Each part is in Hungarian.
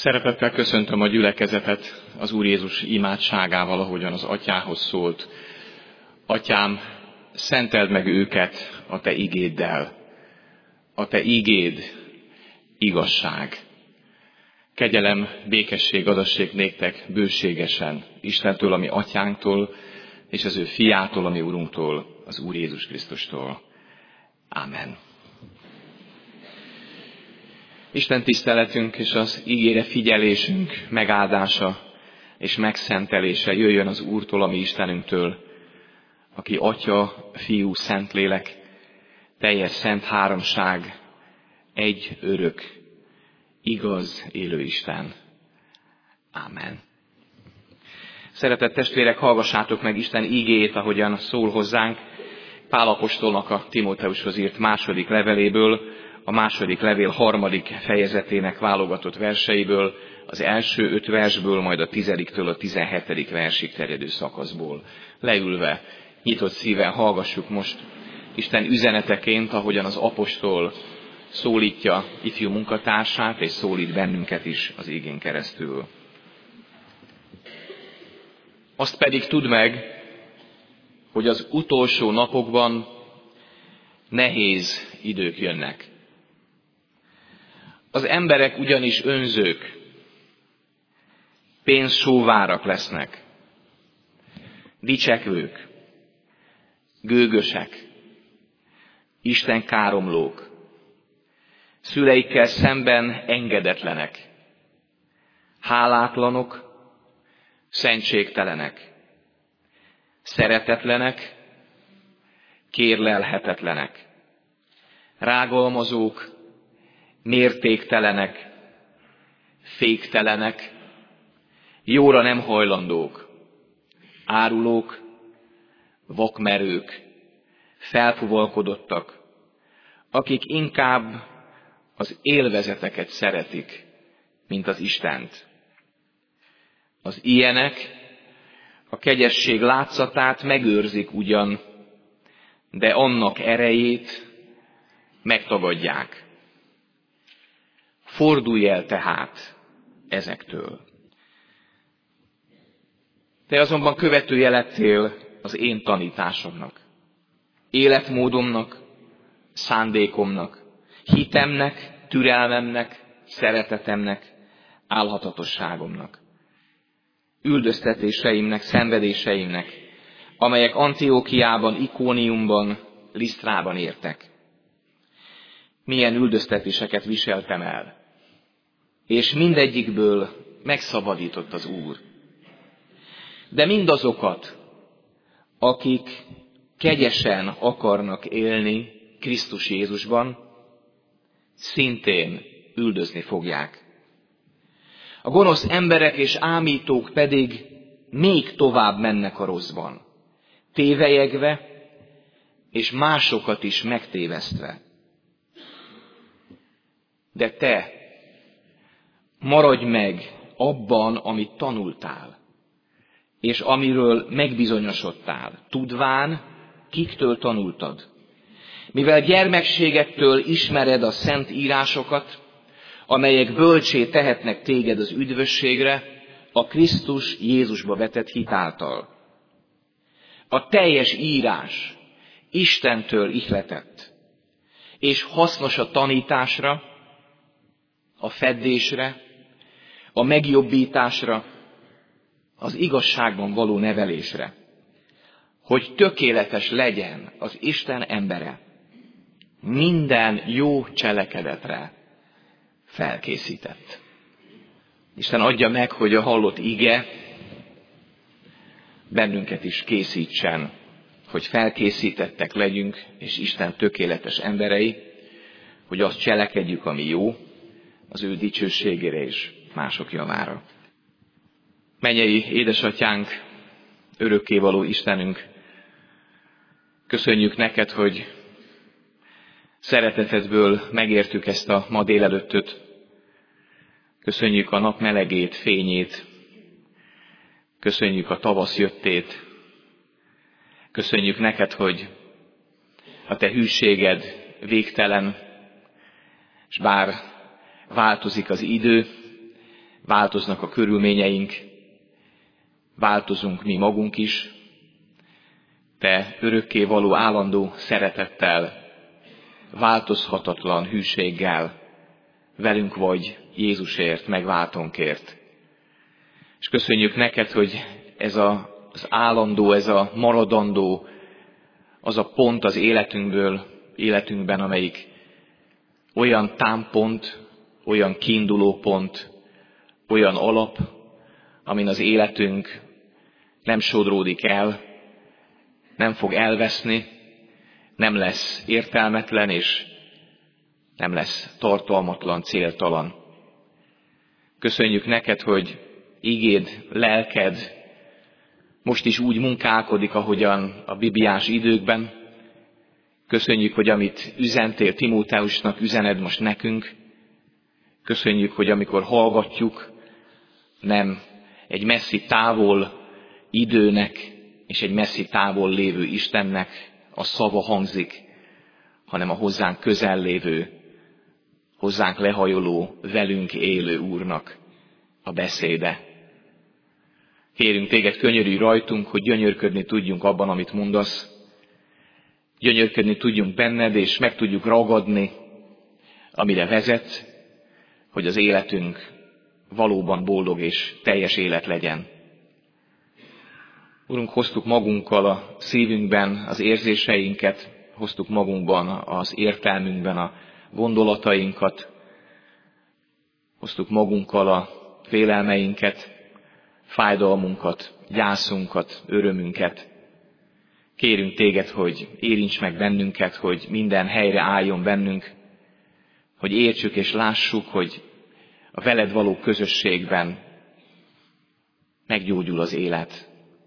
Szeretettel köszöntöm a gyülekezetet az Úr Jézus imádságával, ahogyan az Atyához szólt. Atyám, szenteld meg őket a Te igéddel. A Te igéd igazság. Kegyelem, békesség adassék néktek bőségesen Istentől, ami Atyánktól, és az ő Fiától, ami Urunktól, az Úr Jézus Krisztustól. Ámen. Isten tiszteletünk és az ígére figyelésünk megáldása és megszentelése jöjjön az Úrtól, a mi Istenünktől, aki Atya, Fiú, Szentlélek, teljes szent háromság, egy örök, igaz, élő Isten. Ámen. Szeretett testvérek, hallgassátok meg Isten ígéjét, ahogyan szól hozzánk Pál apostolnak a Timóteushoz írt második leveléből, a második levél 3. fejezetének válogatott verseiből, az első 5 versből, majd a 10-től a 17. versig terjedő szakaszból. Leülve, nyitott szíven hallgassuk most Isten üzeneteként, ahogyan az apostol szólítja ifjú munkatársát, és szólít bennünket is az igén keresztül. Azt pedig tudd meg, hogy az utolsó napokban nehéz idők jönnek. Az emberek ugyanis önzők, pénzsóvárak lesznek, dicsekvők, gőgösek, istenkáromlók, szüleikkel szemben engedetlenek, hálátlanok, szentségtelenek, szeretetlenek, kérlelhetetlenek, rágalmazók, mértéktelenek, féktelenek, jóra nem hajlandók, árulók, vakmerők, felfuvalkodottak, akik inkább az élvezeteket szeretik, mint az Istent. Az ilyenek a kegyesség látszatát megőrzik ugyan, de annak erejét megtagadják. Fordulj el tehát ezektől. Te azonban követője lettél az én tanításomnak, életmódomnak, szándékomnak, hitemnek, türelmemnek, szeretetemnek, álhatatosságomnak, üldöztetéseimnek, szenvedéseimnek, amelyek Antiókiában, Ikóniumban, Lisztrában értek. Milyen üldöztetéseket viseltem el, és mindegyikből megszabadított az Úr. De mindazokat, akik kegyesen akarnak élni Krisztus Jézusban, szintén üldözni fogják. A gonosz emberek és ámítók pedig még tovább mennek a rosszban, tévelyegve és másokat is megtévesztve. De te maradj meg abban, amit tanultál, és amiről megbizonyosodtál, tudván, kiktől tanultad. Mivel gyermekségettől ismered a szent írásokat, amelyek bölcsé tehetnek téged az üdvösségre, a Krisztus Jézusba vetett hit által. A teljes írás Istentől ihletett, és hasznos a tanításra, a feddésre, a megjobbításra, az igazságban való nevelésre, hogy tökéletes legyen az Isten embere, minden jó cselekedetre felkészített. Isten adja meg, hogy a hallott ige bennünket is készítsen, hogy felkészítettek legyünk, és Isten tökéletes emberei, hogy azt cselekedjük, ami jó, az ő dicsőségére és mások javára. Mennyei édesatyánk, örökkévaló Istenünk, köszönjük neked, hogy szeretetedből megértük ezt a ma délelőttöt. Köszönjük a nap melegét, fényét. Köszönjük a tavasz jöttét. Köszönjük neked, hogy a te hűséged végtelen, és bár változik az idő, változnak a körülményeink, változunk mi magunk is, Te örökké való állandó szeretettel, változhatatlan hűséggel velünk vagy Jézusért, megváltónkért. És köszönjük neked, hogy ez az állandó, ez a maradandó, az a pont az életünkben, amelyik olyan támpont, olyan kiinduló pont, olyan alap, amin az életünk nem sodródik el, nem fog elveszni, nem lesz értelmetlen, és nem lesz tartalmatlan, céltalan. Köszönjük neked, hogy igéd, lelked most is úgy munkálkodik, ahogyan a bibliás időkben. Köszönjük, hogy amit üzentél Timóteusnak, üzened most nekünk. Köszönjük, hogy amikor hallgatjuk, nem egy messzi távol időnek és egy messzi távol lévő Istennek a szava hangzik, hanem a hozzánk közel lévő, hozzánk lehajoló, velünk élő Úrnak a beszéde. Kérünk téged, könyörülj rajtunk, hogy gyönyörködni tudjunk abban, amit mondasz. Gyönyörködni tudjunk benned, és meg tudjuk ragadni, amire vezetsz, hogy az életünk valóban boldog és teljes élet legyen. Urunk, hoztuk magunkkal a szívünkben az érzéseinket, hoztuk magunkban az értelmünkben a gondolatainkat, hoztuk magunkkal a félelmeinket, fájdalmunkat, gyászunkat, örömünket. Kérünk téged, hogy érints meg bennünket, hogy minden helyre álljon bennünk, hogy értsük és lássuk, hogy a veled való közösségben meggyógyul az élet.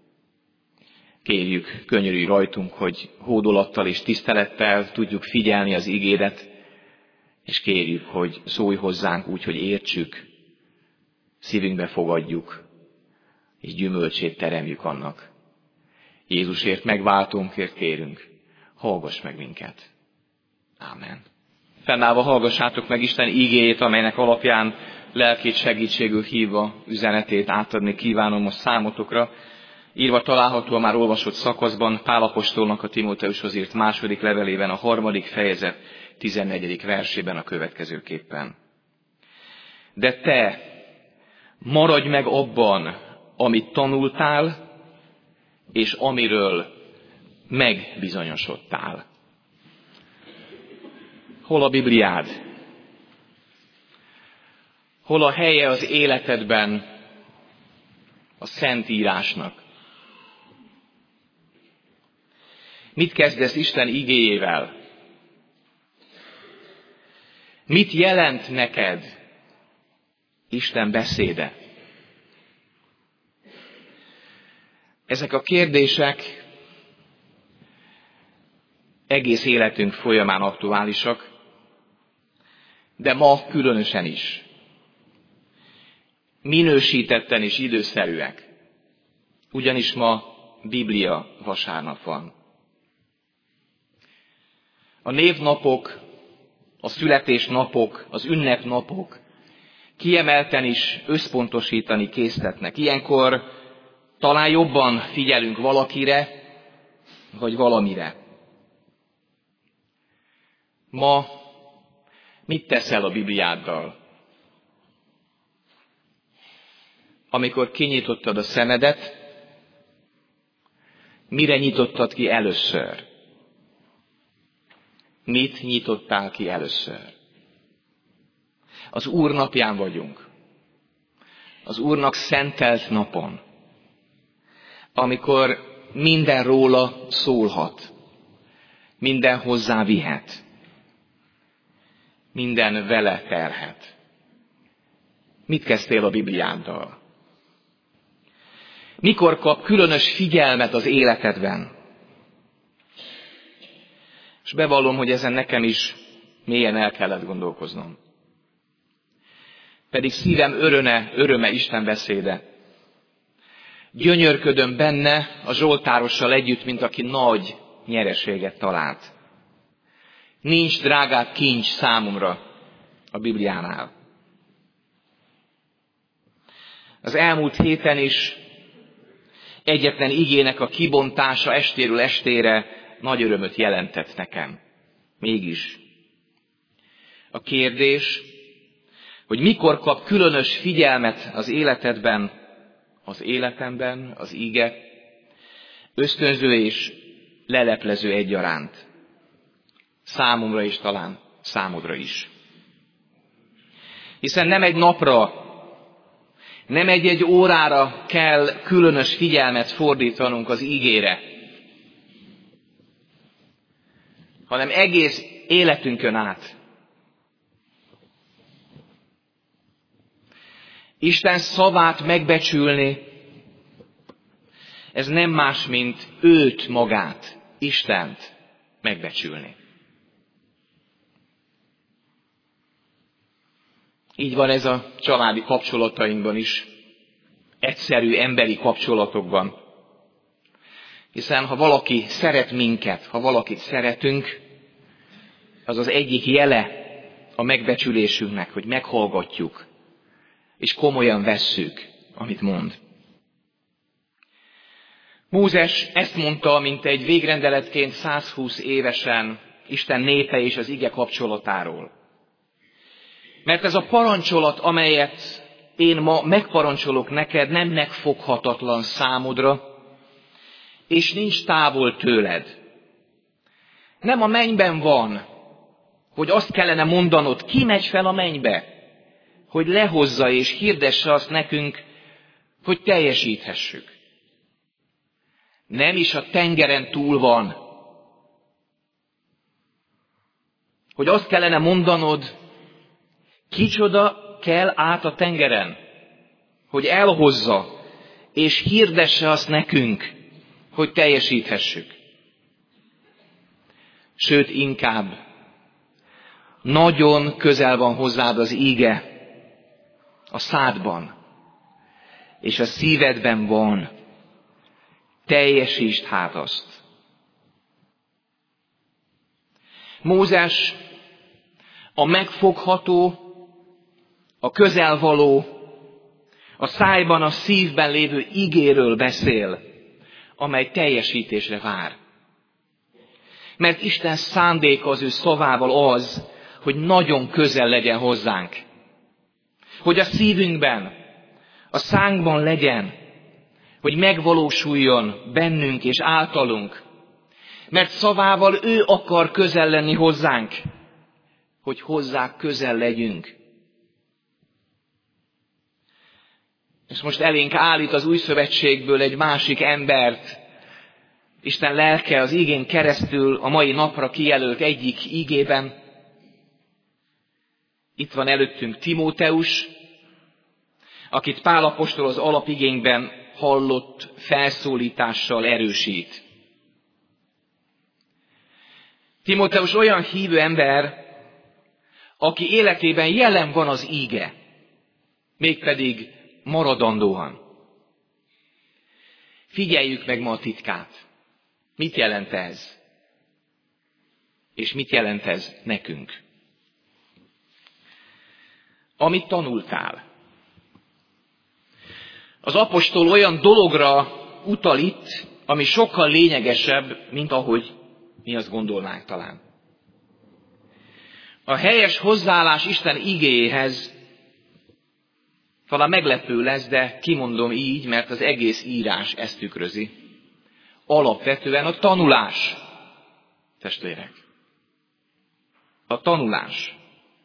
Kérjük, könyörülj rajtunk, hogy hódolattal és tisztelettel tudjuk figyelni az igédet, és kérjük, hogy szólj hozzánk úgy, hogy értsük, szívünkbe fogadjuk, és gyümölcsét teremjük annak. Jézusért, megváltónkért kérünk, hallgass meg minket. Ámen. Fennállva hallgassátok meg Isten igéjét, amelynek alapján lelkét segítségül hívva üzenetét átadni kívánom most számotokra. Írva található a már olvasott szakaszban, Pál apostolnak a Timóteushoz írt második levelében, a 3. fejezet 14. versében a következőképpen. De te maradj meg abban, amit tanultál, és amiről megbizonyosodtál. Hol a Bibliád? Hol a helye az életedben a Szentírásnak? Mit kezdesz Isten igéjével? Mit jelent neked Isten beszéde? Ezek a kérdések egész életünk folyamán aktuálisak, de ma különösen is. Minősítetten és időszerűek. Ugyanis ma Biblia vasárnap van. A névnapok, a születésnapok, az ünnepnapok kiemelten is összpontosítani késztetnek. Ilyenkor talán jobban figyelünk valakire, vagy valamire. Ma mit teszel a Bibliáddal? Amikor kinyitottad a szemedet, mire nyitottad ki először? Mit nyitottál ki először? Az Úr napján vagyunk. Az Úrnak szentelt napon. Amikor minden róla szólhat. Minden hozzá vihet. Minden vele terhet. Mit kezdtél a Bibliáddal? Mikor kap különös figyelmet az életedben? És bevallom, hogy ezen nekem is mélyen el kellett gondolkoznom. Pedig szívem öröme Isten beszéde. Gyönyörködöm benne a zsoltárossal együtt, mint aki nagy nyereséget talált. Nincs drágább kincs számomra a Bibliánál. Az elmúlt héten is egyetlen igének a kibontása estéről estére nagy örömöt jelentett nekem. Mégis a kérdés, hogy mikor kap különös figyelmet az életedben, az életemben, az ige, ösztönző és leleplező egyaránt. Számomra és talán számodra is. Hiszen nem egy napra, nem egy órára kell különös figyelmet fordítanunk az ígére, hanem egész életünkön át. Isten szavát megbecsülni, ez nem más, mint őt magát, Istent megbecsülni. Így van ez a családi kapcsolatainkban is, egyszerű emberi kapcsolatokban. Hiszen ha valaki szeret minket, ha valakit szeretünk, az az egyik jele a megbecsülésünknek, hogy meghallgatjuk, és komolyan vesszük, amit mond. Mózes ezt mondta, mint egy végrendeletként 120 évesen Isten népe és az ige kapcsolatáról. Mert ez a parancsolat, amelyet én ma megparancsolok neked, nem megfoghatatlan számodra, és nincs távol tőled. Nem a mennyben van, hogy azt kellene mondanod, ki megy fel a mennybe, hogy lehozza és hirdesse azt nekünk, hogy teljesíthessük. Nem is a tengeren túl van, hogy azt kellene mondanod, kicsoda kell át a tengeren, hogy elhozza és hirdesse azt nekünk, hogy teljesíthessük. Sőt, inkább nagyon közel van hozzád az íge, a szádban, és a szívedben van. Teljesítsd hát azt. Mózes a megfogható, a közelvaló, a szájban, a szívben lévő igéről beszél, amely teljesítésre vár. Mert Isten szándéka az ő szavával az, hogy nagyon közel legyen hozzánk. Hogy a szívünkben, a szánkban legyen, hogy megvalósuljon bennünk és általunk. Mert szavával ő akar közel lenni hozzánk, hogy hozzá közel legyünk. És most elénk állít az új szövetségből egy másik embert, Isten lelke az igén keresztül a mai napra kijelölt egyik igében. Itt van előttünk Timóteus, akit Pál apostol az alapigényben hallott felszólítással erősít. Timóteus olyan hívő ember, aki életében jelen van az íge, mégpedig maradandóan. Figyeljük meg ma a titkát. Mit jelent ez? És mit jelent ez nekünk? Amit tanultál. Az apostol olyan dologra utal itt, ami sokkal lényegesebb, mint ahogy mi azt gondolnánk talán. A helyes hozzáállás Isten igéjéhez talán meglepő lesz, de kimondom így, mert az egész írás ezt tükrözi. Alapvetően a tanulás, testvérek. A tanulás.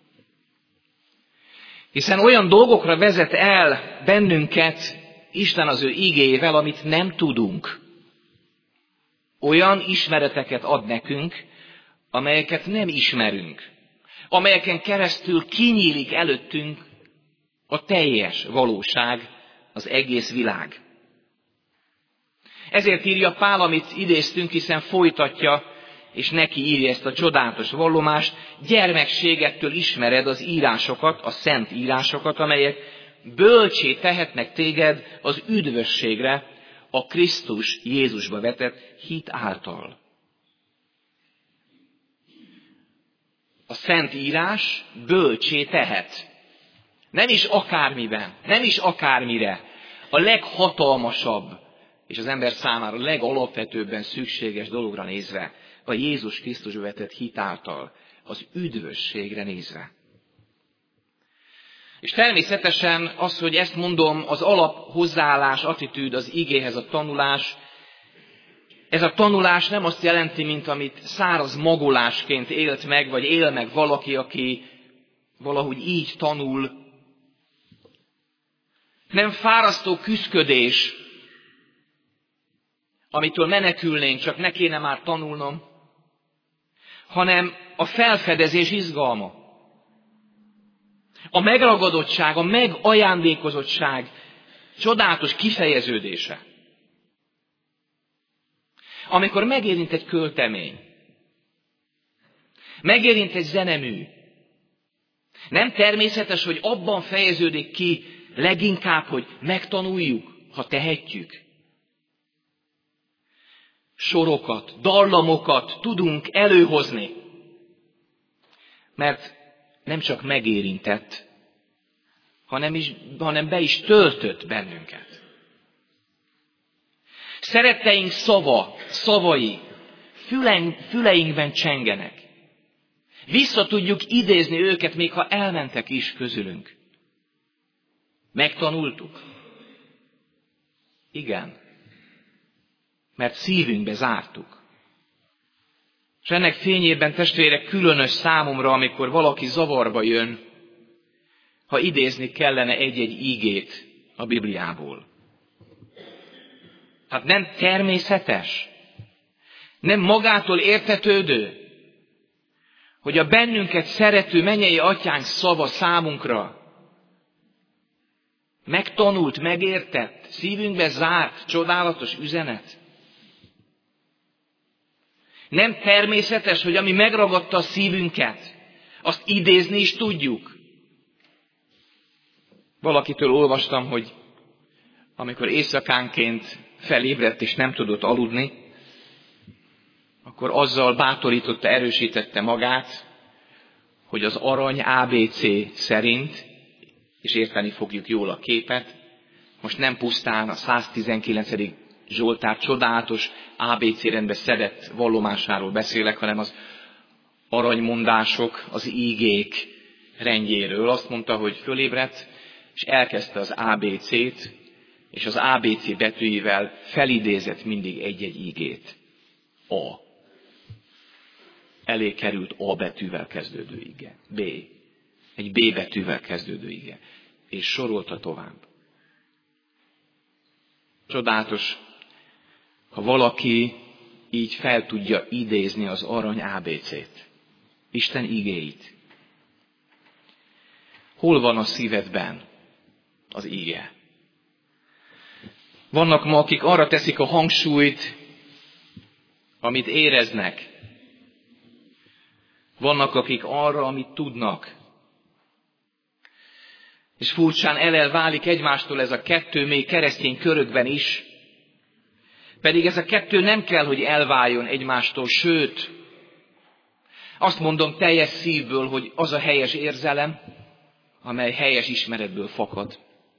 Hiszen olyan dolgokra vezet el bennünket Isten az ő igéjével, amit nem tudunk. Olyan ismereteket ad nekünk, amelyeket nem ismerünk. Amelyeken keresztül kinyílik előttünk a teljes valóság, az egész világ. Ezért írja Pál, amit idéztünk, hiszen folytatja, és neki írja ezt a csodálatos vallomást, gyermekségettől ismered az írásokat, a szent írásokat, amelyek bölcsé tehetnek téged az üdvösségre, a Krisztus Jézusba vetett hit által. A szent írás bölcsé tehet. Nem is akármiben, nem is akármire, a leghatalmasabb, és az ember számára legalapvetőbben szükséges dologra nézve, a Jézus Krisztusba vetett hit által, az üdvösségre nézve. És természetesen az, hogy ezt mondom, az alap hozzáállás, attitűd az igéhez, a tanulás, ez a tanulás nem azt jelenti, mint amit száraz magolásként élt meg, vagy él meg valaki, aki valahogy így tanul. Nem fárasztó küszködés, amitől menekülnénk, csak ne kéne már tanulnom, hanem a felfedezés izgalma. A megragadottság, a megajándékozottság csodálatos kifejeződése. Amikor megérint egy költemény, megérint egy zenemű, nem természetes, hogy abban fejeződik ki leginkább, hogy megtanuljuk, ha tehetjük. Sorokat, dallamokat tudunk előhozni, mert nem csak megérintett, hanem be is töltött bennünket. Szeretteink szavai füleinkben csengenek. Vissza tudjuk idézni őket, még ha elmentek is közülünk. Megtanultuk? Igen. Mert szívünkbe zártuk. És ennek fényében, testvérek, különös számomra, amikor valaki zavarba jön, ha idézni kellene egy-egy ígét a Bibliából. Hát nem természetes, nem magától értetődő, hogy a bennünket szerető mennyei atyánk szava számunkra megtanult, megértett, szívünkbe zárt, csodálatos üzenet. Nem természetes, hogy ami megragadta a szívünket, azt idézni is tudjuk. Valakitől olvastam, hogy amikor éjszakánként felébredt és nem tudott aludni, akkor azzal bátorította, erősítette magát, hogy az arany ABC szerint, és érteni fogjuk jól a képet, most nem pusztán a 119. Zsoltár csodálatos ABC rendbe szedett vallomásáról beszélek, hanem az aranymondások, az ígék rendjéről. Azt mondta, hogy fölébredt, és elkezdte az ABC-t, és az ABC betűivel felidézett mindig egy-egy ígét. A. Elé került A betűvel kezdődő ige. B. Egy B betűvel kezdődő ige. És sorolta tovább. Csodálatos, ha valaki így fel tudja idézni az arany ABC-t, Isten igéit. Hol van a szívedben az ige? Vannak ma, akik arra teszik a hangsúlyt, amit éreznek. Vannak, akik arra, amit tudnak. És furcsán elválik egymástól ez a kettő, még keresztény körökben is. Pedig ez a kettő nem kell, hogy elváljon egymástól, sőt, azt mondom teljes szívből, hogy az a helyes érzelem, amely helyes ismeretből fakad.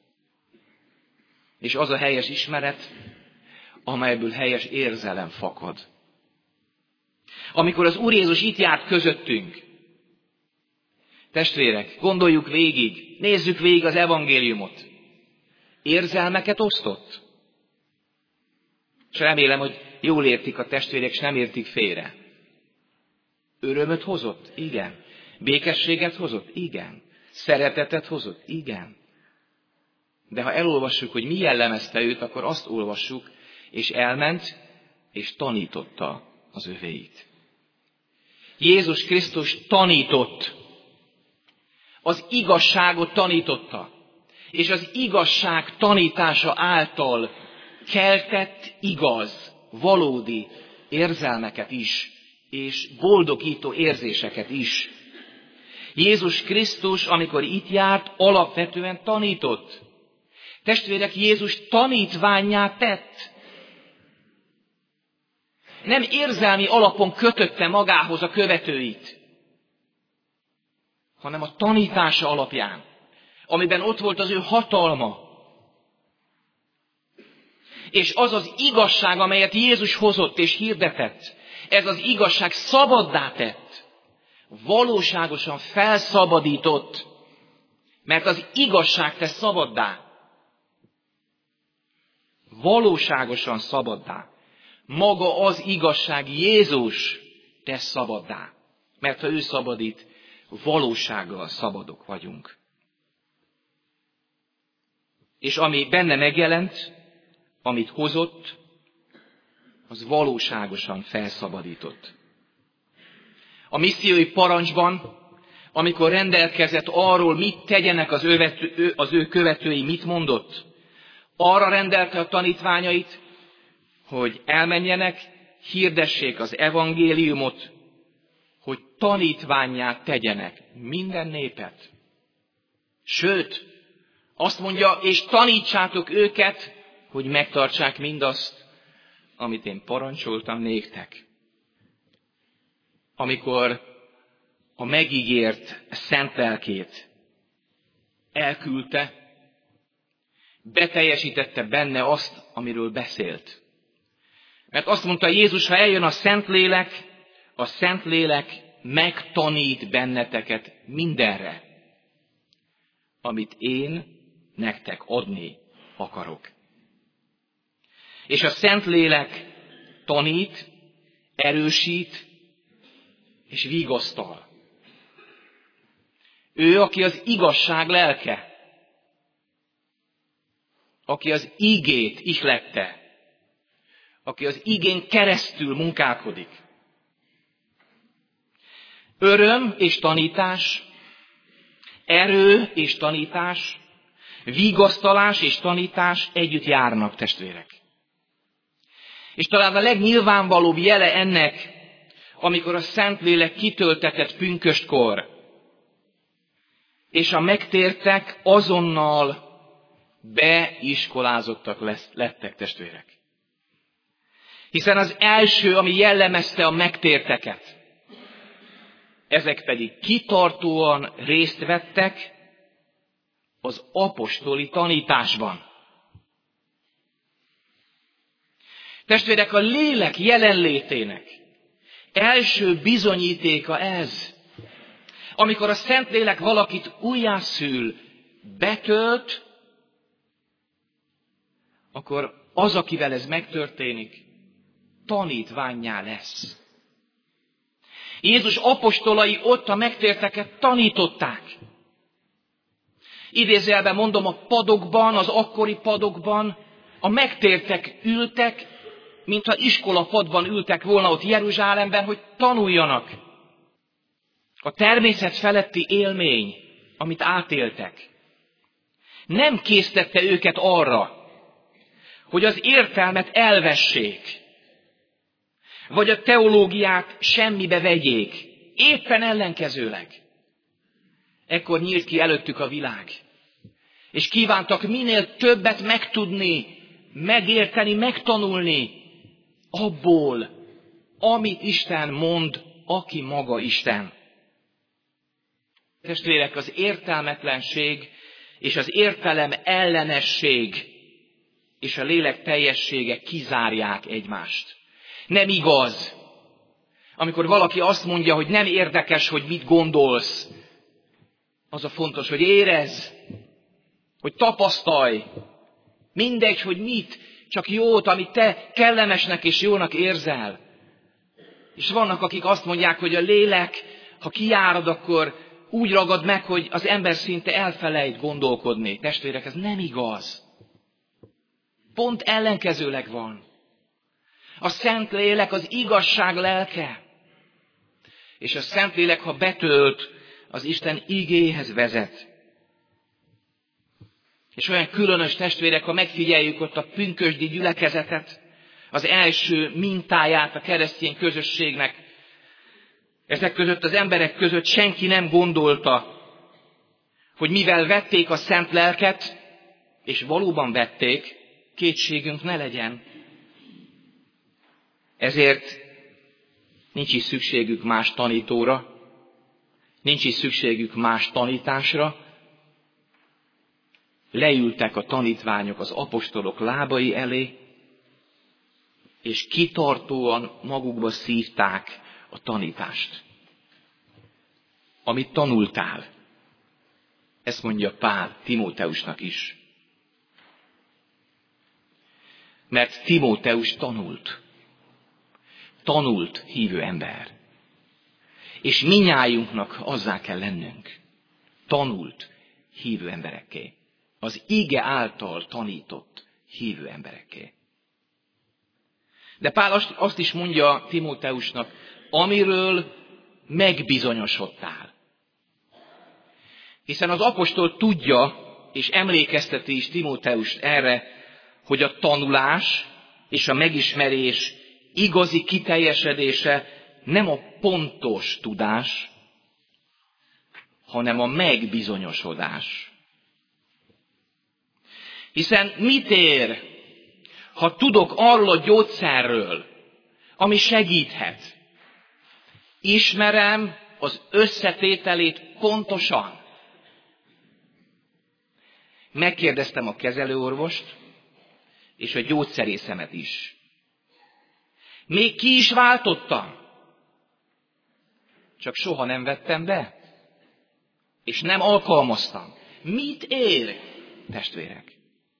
És az a helyes ismeret, amelyből helyes érzelem fakad. Amikor az Úr Jézus itt járt közöttünk, testvérek, gondoljuk végig, nézzük végig az evangéliumot. Érzelmeket osztott. És remélem, hogy jól értik a testvérek, és nem értik félre. Örömöt hozott? Igen. Békességet hozott? Igen. Szeretetet hozott? Igen. De ha elolvassuk, hogy mi jellemezte őt, akkor azt olvassuk, és elment, és tanította az övéit. Jézus Krisztus tanított. Az igazságot tanította. És az igazság tanítása által keltett igaz, valódi érzelmeket is, és boldogító érzéseket is. Jézus Krisztus, amikor itt járt, alapvetően tanított. Testvérek, Jézus tanítvánnyá tett. Nem érzelmi alapon kötötte magához a követőit, hanem a tanítása alapján, amiben ott volt az ő hatalma. És az az igazság, amelyet Jézus hozott és hirdetett, ez az igazság szabaddá tett, valóságosan felszabadított, mert az igazság tesz szabaddá. Valóságosan szabaddá. Maga az igazság, Jézus tesz szabaddá. Mert ha ő szabadít, valósággal szabadok vagyunk. És ami benne megjelent, amit hozott, az valóságosan felszabadított. A missziói parancsban, amikor rendelkezett arról, mit tegyenek az ő követői, mit mondott, arra rendelte a tanítványait, hogy elmenjenek, hirdessék az evangéliumot, hogy tanítvánnyá tegyenek minden népet. Sőt, azt mondja, és tanítsátok őket, hogy megtartsák mindazt, amit én parancsoltam néktek. Amikor a megígért szent lelkét elküldte, beteljesítette benne azt, amiről beszélt. Mert azt mondta Jézus, ha eljön a Szentlélek megtanít benneteket mindenre, amit én nektek adni akarok. És a Szentlélek tanít, erősít és vigasztal. Ő, aki az igazság lelke, aki az ígét ihlette, aki az ígén keresztül munkálkodik. Öröm és tanítás, erő és tanítás, vigasztalás és tanítás együtt járnak, testvérek. És talán a legnyilvánvalóbb jele ennek, amikor a Szentlélek kitöltetett pünköstkor, és a megtértek azonnal beiskolázottak lettek, testvérek. Hiszen az első, ami jellemezte a megtérteket, ezek pedig kitartóan részt vettek az apostoli tanításban. Testvérek, a lélek jelenlétének első bizonyítéka ez, amikor a Szentlélek valakit újjászül, betölt, akkor az, akivel ez megtörténik, tanítvánnyá lesz. Jézus apostolai ott a megtérteket tanították. Idézőjelben mondom, a padokban, az akkori padokban a megtértek ültek, mintha iskolapadban ültek volna ott Jeruzsálemben, hogy tanuljanak. A természet feletti élmény, amit átéltek, nem késztette őket arra, hogy az értelmet elvessék, vagy a teológiát semmibe vegyék. Éppen ellenkezőleg. Ekkor nyílt ki előttük a világ. És kívántak minél többet megtudni, megérteni, megtanulni abból, amit Isten mond, aki maga Isten. Testvérek, az értelmetlenség és az értelem ellenesség és a lélek teljessége kizárják egymást. Nem igaz. Amikor valaki azt mondja, hogy nem érdekes, hogy mit gondolsz, az a fontos, hogy érezz, hogy tapasztalj. Mindegy, hogy mit, csak jót, amit te kellemesnek és jónak érzel. És vannak, akik azt mondják, hogy a lélek, ha kijárad, akkor úgy ragad meg, hogy az ember szinte elfelejt gondolkodni. Testvérek, ez nem igaz. Pont ellenkezőleg van. A Szentlélek az igazság lelke. És a Szentlélek, ha betölt, az Isten igéhez vezet. És olyan különös, testvérek, ha megfigyeljük ott a pünkösdi gyülekezetet, az első mintáját a keresztény közösségnek, ezek között az emberek között senki nem gondolta, hogy mivel vették a szent lelket, és valóban vették, kétségünk ne legyen. Ezért nincs is szükségük más tanítóra, nincs is szükségük más tanításra. Leültek a tanítványok az apostolok lábai elé, és kitartóan magukba szívták a tanítást. Amit tanultál, ezt mondja Pál Timóteusnak is. Mert Timóteus tanult hívő ember. És minnyájunknak azzá kell lennünk. Tanult hívő emberekké. Az ige által tanított hívő emberekké. De Pál azt is mondja Timóteusnak, amiről megbizonyosodtál. Hiszen az apostol tudja, és emlékezteti is Timóteust erre, hogy a tanulás és a megismerés igazi kiteljesedése nem a pontos tudás, hanem a megbizonyosodás. Hiszen mit ér, ha tudok arról a gyógyszerről, ami segíthet? Ismerem az összetételét pontosan. Megkérdeztem a kezelőorvost, és a gyógyszerészemet is. Még ki is váltottam. Csak soha nem vettem be, és nem alkalmaztam. Mit ér, testvérek?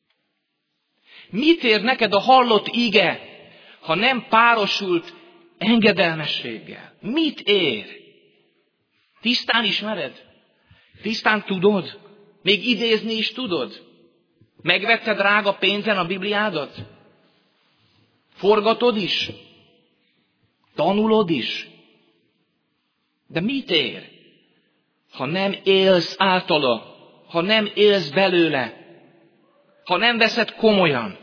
Mit ér neked a hallott ige, ha nem párosult engedelmességgel? Mit ér? Tisztán ismered? Tisztán tudod? Még idézni is tudod? Megvetted drága pénzen a Bibliádat? Forgatod is? Tanulod is? De mit ér, ha nem élsz általa, ha nem élsz belőle, ha nem veszed komolyan?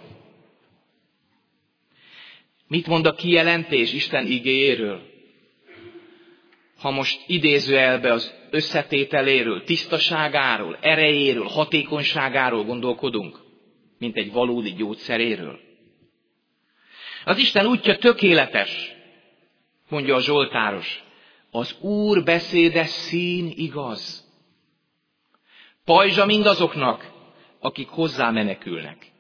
Mit mond a kijelentés Isten igéjéről? Ha most idézőjelbe az összetételéről, tisztaságáról, erejéről, hatékonyságáról gondolkodunk, mint egy valódi gyógyszeréről. Az Isten útja tökéletes, mondja a zsoltáros. Az Úr beszéde szín igaz. Pajzsa mindazoknak, akik hozzá menekülnek.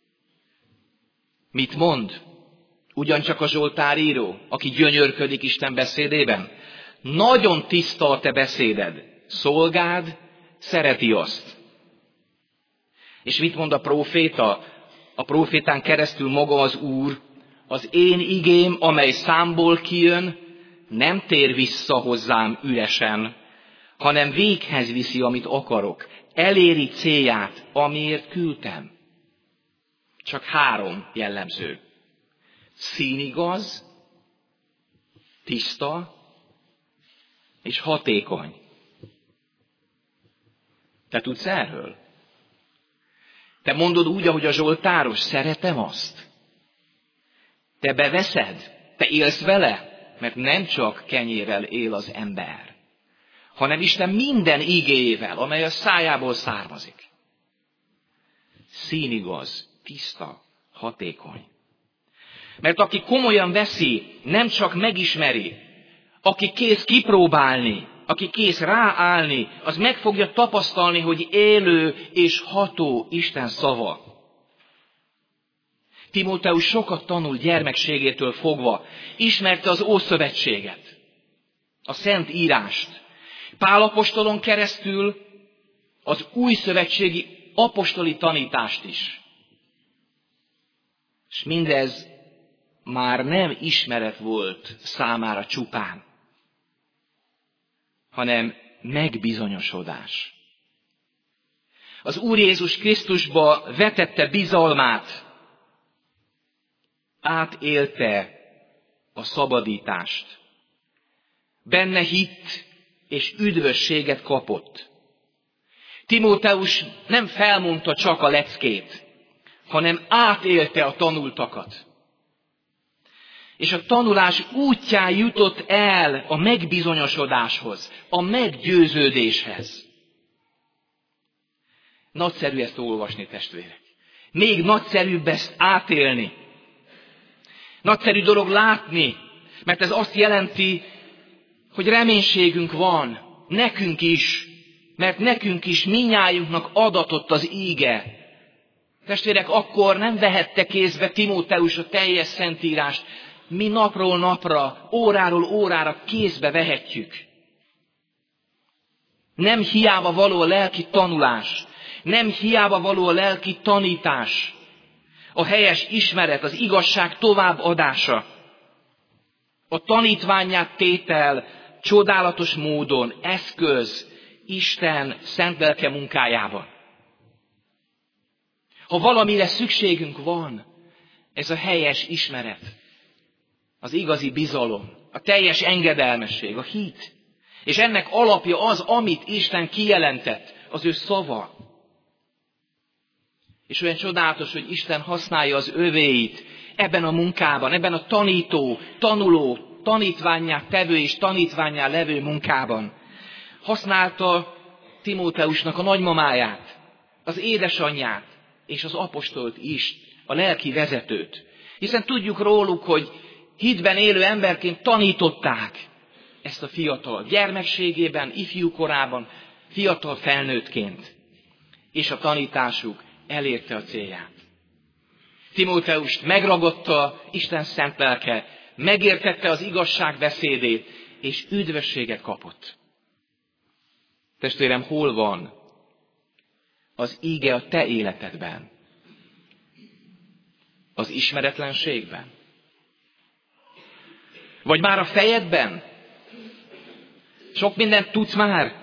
Mit mond? Ugyancsak a zsoltáríró, aki gyönyörködik Isten beszédében. Nagyon tiszta a te beszéded, szolgád szereti azt. És mit mond a próféta? A prófétán keresztül maga az Úr, az én igém, amely számból kijön, nem tér vissza hozzám üresen, hanem véghez viszi, amit akarok. Eléri célját, amiért küldtem. Csak 3 jellemző. Színigaz, tiszta és hatékony. Te tudsz erről? Te mondod úgy, ahogy a zsoltáros, szeretem azt. Te beveszed, te élsz vele, mert nem csak kenyérrel él az ember, hanem Isten minden igéjével, amely a szájából származik. Színigaz, tiszta, hatékony. Mert aki komolyan veszi, nem csak megismeri, aki kész kipróbálni, aki kész ráállni, az meg fogja tapasztalni, hogy élő és ható Isten szava. Timóteus sokat tanult gyermekségétől fogva, ismerte az Ószövetséget, a Szent Írást. Pál apostolon keresztül az újszövetségi apostoli tanítást is. És mindez már nem ismeret volt számára csupán, hanem megbizonyosodás. Az Úr Jézus Krisztusba vetette bizalmát, átélte a szabadítást. Benne hitt és üdvösséget kapott. Timóteus nem felmondta csak a leckét, hanem átélte a tanultakat. És a tanulás útján jutott el a megbizonyosodáshoz, a meggyőződéshez. Nagyszerű ezt olvasni, testvérek. Még nagyszerűbb ezt átélni. Nagyszerű dolog látni, mert ez azt jelenti, hogy reménységünk van, nekünk is, mert nekünk is minnyájunknak adatott az íge. Testvérek, akkor nem vehette kézbe Timóteus a teljes szentírást. Mi napról napra, óráról órára kézbe vehetjük. Nem hiába való a lelki tanulás, nem hiába való a lelki tanítás, a helyes ismeret, az igazság továbbadása, a tanítvánnyá tétel csodálatos módon eszköz Isten szent lelke munkájában. Ha valamire szükségünk van, ez a helyes ismeret, az igazi bizalom, a teljes engedelmesség, a hit. És ennek alapja az, amit Isten kijelentett, az ő szava. És olyan csodálatos, hogy Isten használja az övéit ebben a munkában, ebben a tanító, tanuló, tanítvánnyá tevő és tanítvánnyá levő munkában. Használta Timóteusnak a nagymamáját, az édesanyját és az apostolt is, a lelki vezetőt. Hiszen tudjuk róluk, hogy hitben élő emberként tanították ezt a fiatal gyermekségében, ifjú korában, fiatal felnőttként. És a tanításuk elérte a célját. Timóteust megragadta Isten szent lelke, megértette az igazság beszédét, és üdvösséget kapott. Testvérem, hol van az íge a te életedben? Az ismeretlenségben? Vagy már a fejedben? Sok mindent tudsz már?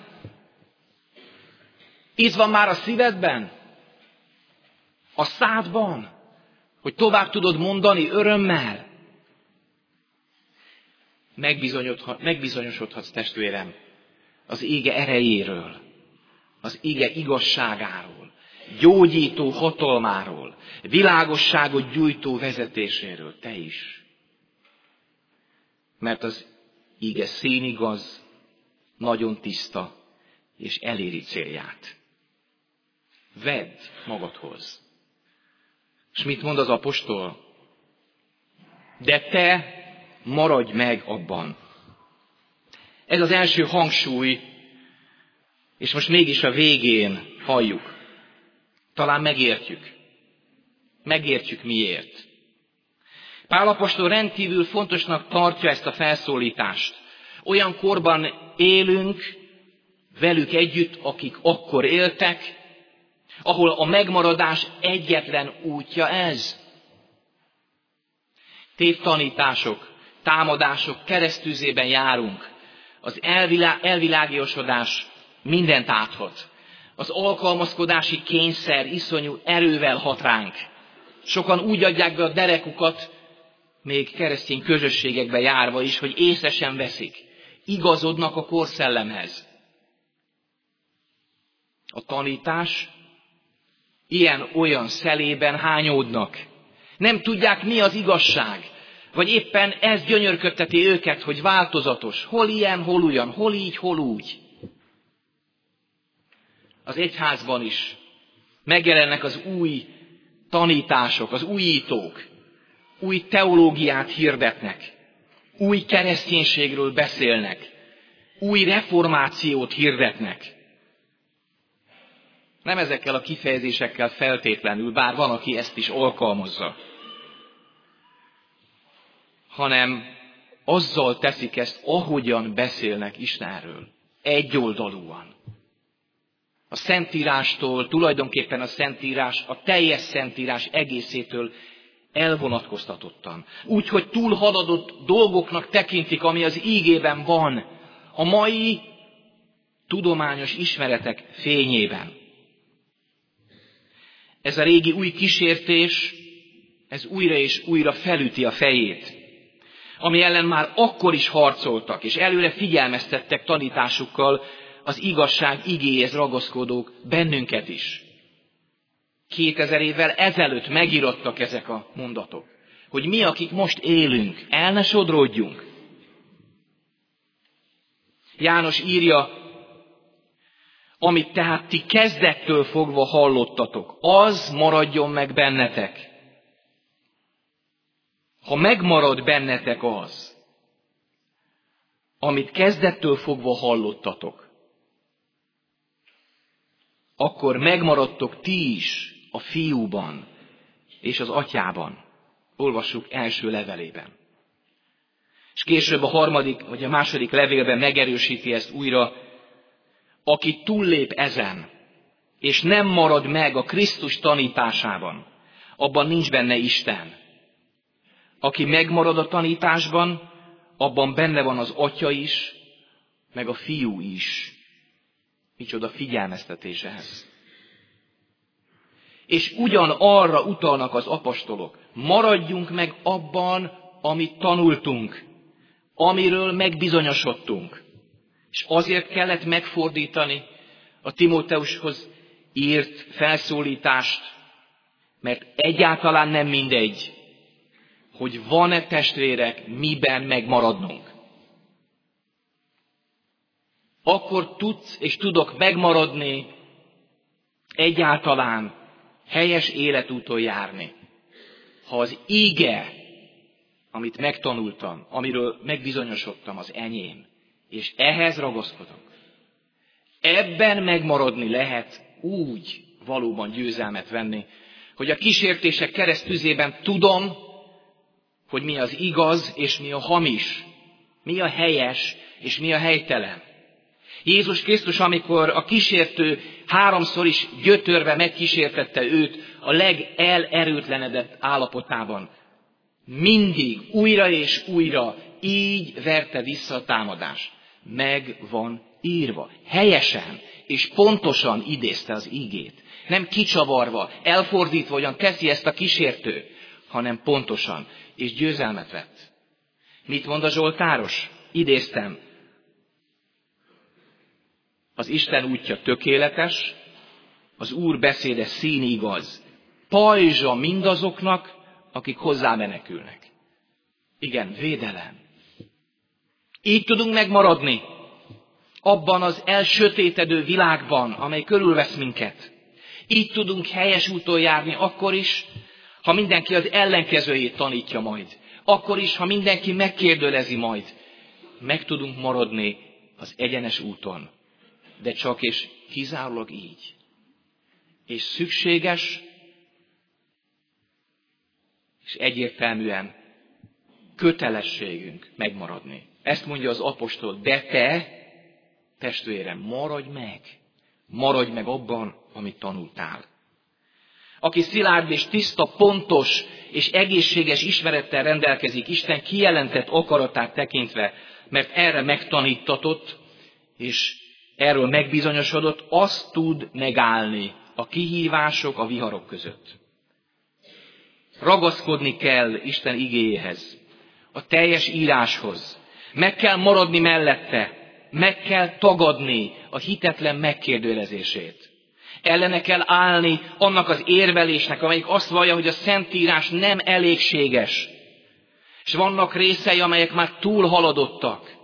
Itt van már a szívedben? A szádban? Hogy tovább tudod mondani örömmel? Megbizonyosodhatsz, testvérem, az íge erejéről, az íge igazságáról, gyógyító hatalmáról, világosságot gyújtó vezetéséről, te is. Mert az íge színigaz, nagyon tiszta, és eléri célját. Vedd magadhoz. És mit mond az apostol? De te maradj meg abban. Ez az első hangsúly, és most mégis a végén halljuk. Talán megértjük. Megértjük miért. Pál apostol rendkívül fontosnak tartja ezt a felszólítást. Olyan korban élünk velük együtt, akik akkor éltek, ahol a megmaradás egyetlen útja ez. Tévtanítások, támadások keresztüzében járunk. Az elvilágiosodás mindent áthat. Az alkalmazkodási kényszer iszonyú erővel hat ránk. Sokan úgy adják be a derekukat, még keresztény közösségekbe járva is, hogy észre sem veszik. Igazodnak a korszellemhez. A tanítás ilyen-olyan szelében hányódnak. Nem tudják, mi az igazság. Vagy éppen ez gyönyörködteti őket, hogy változatos. Hol ilyen, hol olyan, hol így, hol úgy. Az egyházban is megjelennek az új tanítások, az újítók. Új teológiát hirdetnek. Új kereszténységről beszélnek. Új reformációt hirdetnek. Nem ezekkel a kifejezésekkel feltétlenül, bár van, aki ezt is alkalmazza, hanem azzal teszik ezt, ahogyan beszélnek Istenről. Egyoldalúan. A Szentírástól, tulajdonképpen a Szentírás, a teljes Szentírás egészétől elvonatkoztatottan. Úgyhogy túlhaladott dolgoknak tekintik, ami az ígében van, a mai tudományos ismeretek fényében. Ez a régi új kísértés, ez újra és újra felüti a fejét, ami ellen már akkor is harcoltak, és előre figyelmeztettek tanításukkal az igazság igéhez ragaszkodók bennünket is. 2000 évvel ezelőtt megírattak ezek a mondatok, hogy mi, akik most élünk, el ne sodródjunk. János írja, amit tehát ti kezdettől fogva hallottatok, az maradjon meg bennetek. Ha megmarad bennetek az, amit kezdettől fogva hallottatok, akkor megmaradtok ti is a Fiúban és az Atyában. Olvassuk első levelében. És később a harmadik vagy a második levélben megerősíti ezt újra, aki túllép ezen, és nem marad meg a Krisztus tanításában, abban nincs benne Isten. Aki megmarad a tanításban, abban benne van az Atya is, meg a Fiú is. Micsoda figyelmeztetés ehhez. És ugyanarra utalnak az apostolok. Maradjunk meg abban, amit tanultunk, amiről megbizonyosodtunk. És azért kellett megfordítani a Timóteushoz írt felszólítást, mert egyáltalán nem mindegy, hogy van-e, testvérek, miben megmaradnunk. Akkor tudsz és tudok megmaradni, egyáltalán helyes életúton járni, ha az íge, amit megtanultam, amiről megbizonyosodtam, az enyém, és ehhez ragaszkodok. Ebben megmaradni lehet úgy valóban győzelmet venni, hogy a kísértések keresztüzében tudom, hogy mi az igaz és mi a hamis, mi a helyes és mi a helytelen. Jézus Krisztus, amikor a kísértő 3-szor is gyötörve megkísértette őt a legelerőtlenedett állapotában, mindig, újra és újra így verte vissza a támadást. Meg van írva. Helyesen és pontosan idézte az ígét. Nem kicsavarva, elfordítva, hogyan teszi ezt a kísértő, hanem pontosan, és győzelmet vett. Mit mond a Zsoltáros? Idéztem. Az Isten útja tökéletes, az Úr beszéde színigaz, pajzsa mindazoknak, akik hozzá menekülnek. Igen, védelem. Így tudunk megmaradni abban az elsötétedő világban, amely körülvesz minket. Így tudunk helyes úton járni akkor is, ha mindenki az ellenkezőjét tanítja majd. Akkor is, ha mindenki megkérdőlezi majd. Meg tudunk maradni az egyenes úton. De csak és kizárólag így. És szükséges, és egyértelműen kötelességünk megmaradni. Ezt mondja az apostol, de te, testvérem, maradj meg abban, amit tanultál. Aki szilárd és tiszta, pontos és egészséges ismerettel rendelkezik Isten kijelentett akaratát tekintve, mert erre megtanítatott, és erről megbizonyosodott, azt tud megállni a kihívások, a viharok között. Ragaszkodni kell Isten igéjéhez, a teljes íráshoz. Meg kell maradni mellette, meg kell tagadni a hitetlen megkérdőjelezését. Ellene kell állni annak az érvelésnek, amelyik azt vallja, hogy a Szentírás nem elégséges. És vannak részei, amelyek már túl haladottak.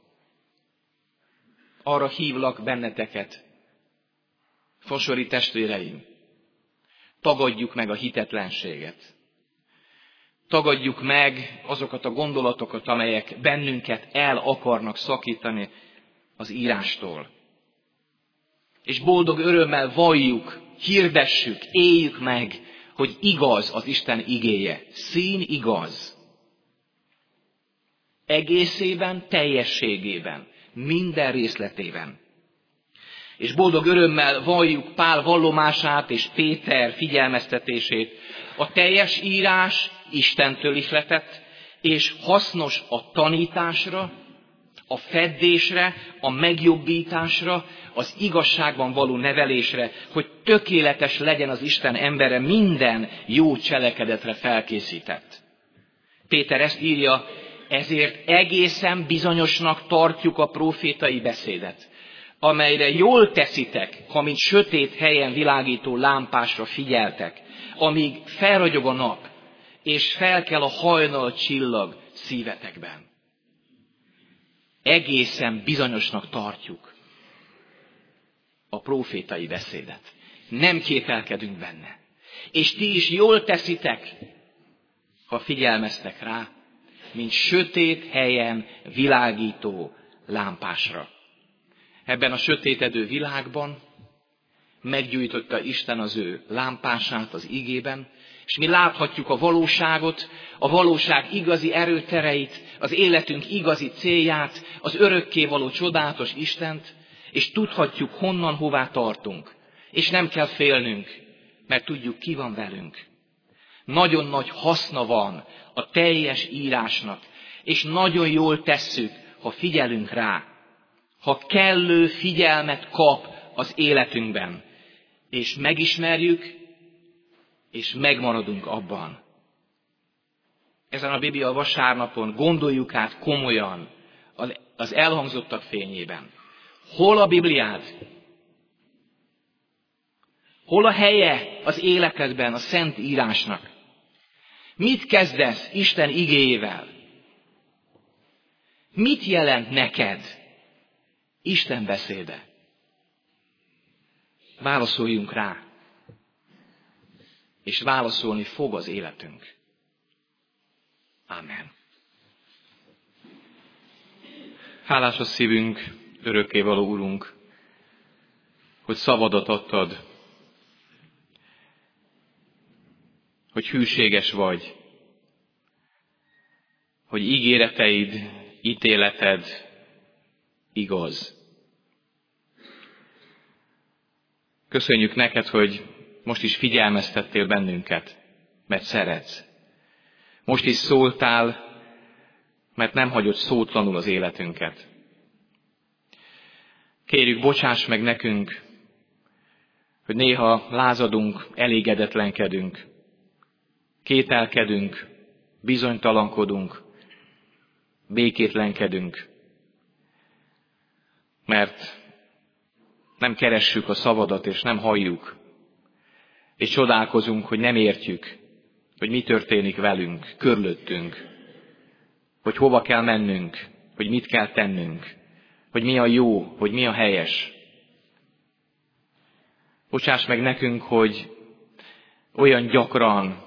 Arra hívlak benneteket, fosori testvéreim, tagadjuk meg a hitetlenséget. Tagadjuk meg azokat a gondolatokat, amelyek bennünket el akarnak szakítani az írástól. És boldog örömmel valljuk, hirdessük, éljük meg, hogy igaz az Isten igéje. Szín igaz. Egészében, teljességében, minden részletében. És boldog örömmel valljuk Pál vallomását és Péter figyelmeztetését. A teljes írás Istentől ihletett, és hasznos a tanításra, a feddésre, a megjobbításra, az igazságban való nevelésre, hogy tökéletes legyen az Isten embere, minden jó cselekedetre felkészített. Péter ezt írja, ezért egészen bizonyosnak tartjuk a prófétai beszédet, amelyre jól teszitek, ha mint sötét helyen világító lámpásra figyeltek, amíg felragyog a nap, és felkel a hajnal csillag szívetekben. Egészen bizonyosnak tartjuk a prófétai beszédet. Nem kételkedünk benne. És ti is jól teszitek, ha figyelmeztek rá, mint sötét helyen világító lámpásra. Ebben a sötétedő világban meggyújtotta Isten az ő lámpását az igében, és mi láthatjuk a valóságot, a valóság igazi erőtereit, az életünk igazi célját, az örökkévaló csodálatos Istent, és tudhatjuk, honnan, hová tartunk. És nem kell félnünk, mert tudjuk, ki van velünk. Nagyon nagy haszna van a teljes írásnak, és nagyon jól tesszük, ha figyelünk rá, ha kellő figyelmet kap az életünkben, és megismerjük, és megmaradunk abban. Ezen a Biblia vasárnapon gondoljuk át komolyan az elhangzottak fényében. Hol a Bibliád? Hol a helye az életedben a Szent Írásnak? Mit kezdesz Isten igéjével? Mit jelent neked Isten beszéde? Válaszoljunk rá, és válaszolni fog az életünk. Amen. Hálás a szívünk, örökkévaló Urunk, hogy szavadat adtad, hogy hűséges vagy, hogy ígéreteid, ítéleted igaz. Köszönjük neked, hogy most is figyelmeztettél bennünket, mert szeretsz. Most is szóltál, mert nem hagyod szótlanul az életünket. Kérjük, bocsáss meg nekünk, hogy néha lázadunk, elégedetlenkedünk, kételkedünk, bizonytalankodunk, békétlenkedünk, mert nem keressük a szavadat, és nem halljuk, és csodálkozunk, hogy nem értjük, hogy mi történik velünk, körülöttünk, hogy hova kell mennünk, hogy mit kell tennünk, hogy mi a jó, hogy mi a helyes. Bocsáss meg nekünk, hogy olyan gyakran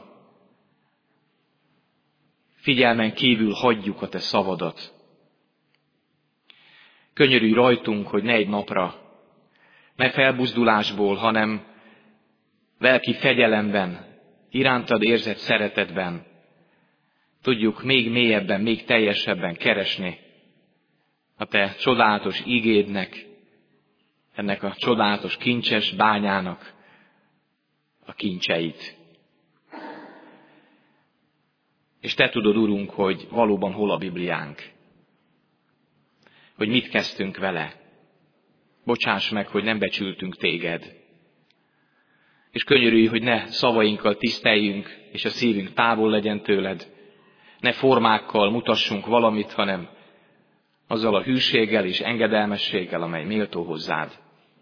figyelmen kívül hagyjuk a te szavadat. Könyörülj rajtunk, hogy ne egy napra, ne felbuzdulásból, hanem lelki fegyelemben, irántad érzett szeretetben tudjuk még mélyebben, még teljesebben keresni a te csodálatos igédnek, ennek a csodálatos kincses bányának a kincseit. És te tudod, Urunk, hogy valóban hol a Bibliánk, hogy mit kezdtünk vele. Bocsáss meg, hogy nem becsültünk téged. És könyörülj, hogy ne szavainkkal tiszteljünk, és a szívünk távol legyen tőled. Ne formákkal mutassunk valamit, hanem azzal a hűséggel és engedelmességgel, amely méltó hozzád.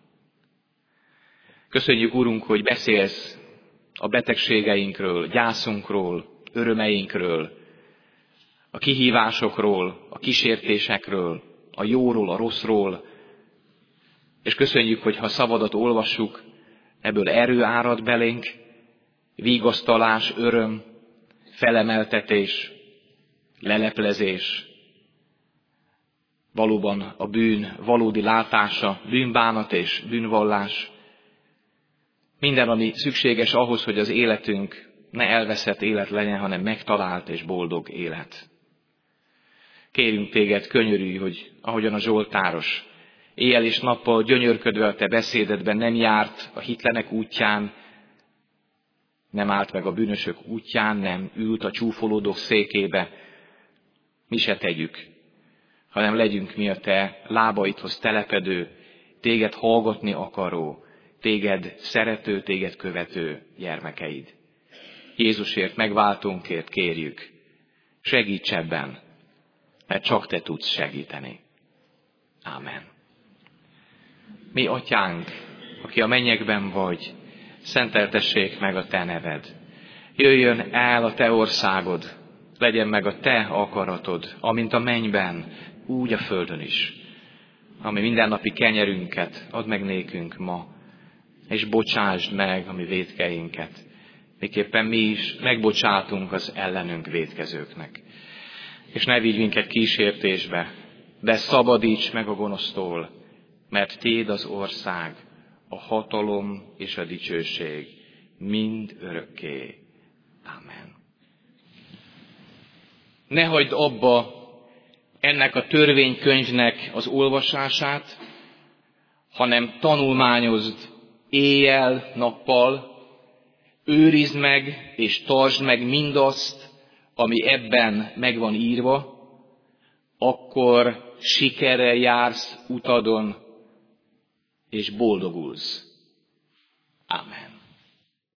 Köszönjük, Urunk, hogy beszélsz a betegségeinkről, gyászunkról, örömeinkről, a kihívásokról, a kísértésekről, a jóról, a rosszról. És köszönjük, hogy ha szavadat olvassuk, ebből erő árad belénk, vigasztalás, öröm, felemeltetés, leleplezés, valóban a bűn valódi látása, bűnbánat és bűnvallás. Minden, ami szükséges ahhoz, hogy az életünk ne elveszett élet legyen, hanem megtalált és boldog élet. Kérünk téged, könyörülj, hogy ahogyan a zsoltáros éjjel és nappal gyönyörködve a te beszédedben nem járt a hitlenek útján, nem állt meg a bűnösök útján, nem ült a csúfolódók székébe, mi se tegyük, hanem legyünk mi a te lábaidhoz telepedő, téged hallgatni akaró, téged szerető, téged követő gyermekeid. Jézusért, megváltónkért kérjük, segíts ebben, mert csak te tudsz segíteni. Ámen. Mi atyánk, aki a mennyekben vagy, szenteltessék meg a te neved. Jöjjön el a te országod, legyen meg a te akaratod, amint a mennyben, úgy a földön is. Ami mindennapi kenyerünket add meg nékünk ma, és bocsásd meg a mi vétkeinket, miképpen mi is megbocsátunk az ellenünk vétkezőknek. És ne vigy minket kísértésbe, de szabadíts meg a gonosztól, mert tiéd az ország, a hatalom és a dicsőség mind örökké. Amen. Ne hagyd abba ennek a törvénykönyvnek az olvasását, hanem tanulmányozd éjjel-nappal, őrizd meg és tartsd meg mindazt, ami ebben meg van írva, akkor sikerrel jársz utadon, és boldogulsz. Amen.